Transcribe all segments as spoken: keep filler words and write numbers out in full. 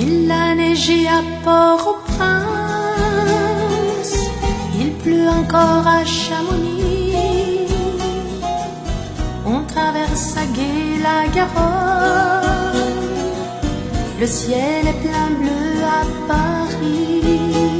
Il a neigé à Port-au-Prince, il pleut encore à Chamonix. On traverse à gué la Garonne, le ciel est plein bleu à Paris.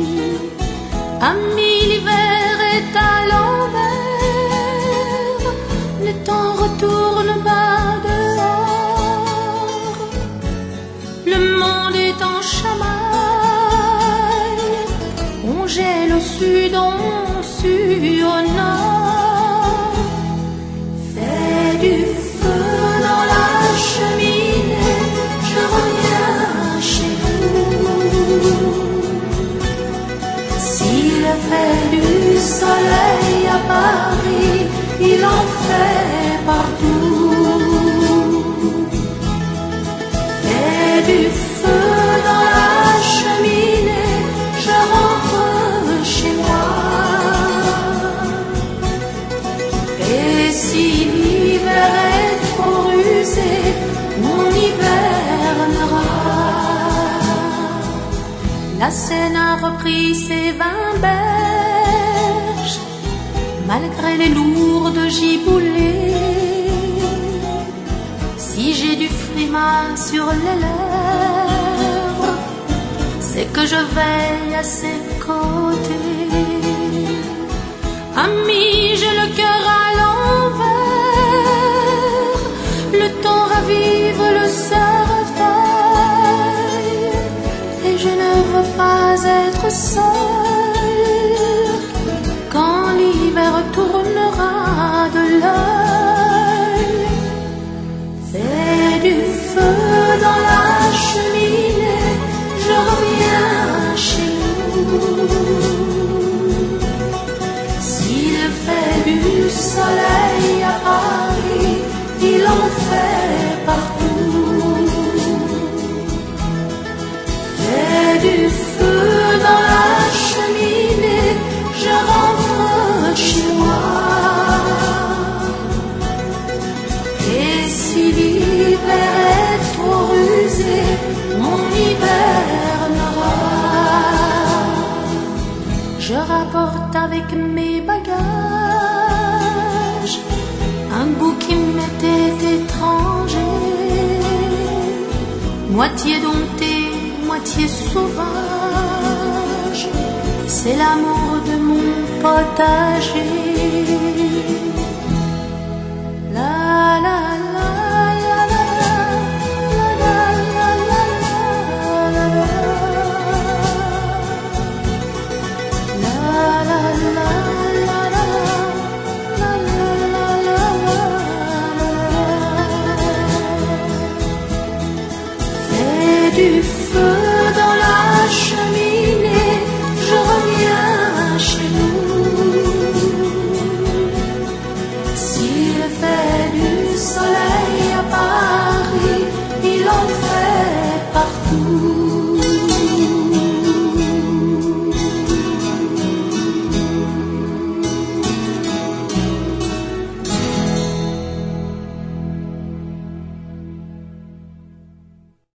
Ami, l'hiver est à l'envers, le temps retourne bas dehors. Le monde est en chamaille, on gèle au sud, on sue au nord. Fais du feu dans la cheminée, je reviens chez nous. S'il fait du soleil à Paris, il en fait partout. Fais du feu dans la cheminée, je rentre chez moi. Et si l'hiver est trop rusé, on hibernera. La Seine a repris ses vingt berges, malgré les lourdes giboulées. Si j'ai du frimas sur les lèvres, c'est que je veille à ses côtés. Ami, j'ai le cœur à l'envers, le temps ravive le cercueil, et je ne veux pas être seule quand l'hiver tournera de l'œil. Fais du feu dans la cheminée, je reviens chez nous. S'il fait du soleil à Paris, il en fait partout. Fais du feu dans la cheminée, je rentre chez moi. Et si l'hiver est trop rusé, on hibernera. Je rapporte avec mes bagages un goût qui m'était étranger, moitié dompté, moitié sauvage. C'est l'amour de mon potager. La la la la la la la la la la la la la. Fais du feu